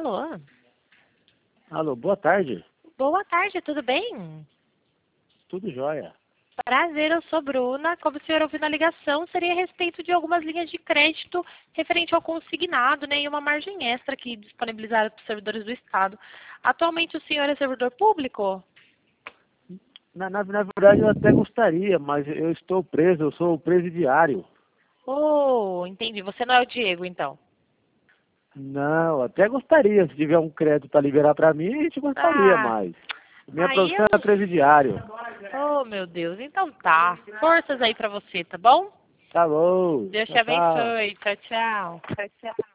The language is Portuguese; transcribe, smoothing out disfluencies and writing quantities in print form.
Alô? Alô, boa tarde. Boa tarde, tudo bem? Tudo jóia. Prazer, eu sou Bruna. Como o senhor ouviu na ligação, seria a respeito de algumas linhas de crédito referente ao consignado, né, e uma margem extra que disponibilizaram para os servidores do Estado. Atualmente o senhor é servidor público? Na verdade, eu até gostaria, mas eu estou preso, eu sou o presidiário. Oh, entendi. Você não é o Diego, então. Não, até gostaria. Se tiver um crédito para liberar para mim, a gente gostaria, Ah, mas minha aí profissão eu... é presidiário. Oh, meu Deus. Então tá. Forças aí pra você, tá bom? Tá bom. Deus te Tchau, tchau. abençoe. Tchau, tchau. Tchau, tchau.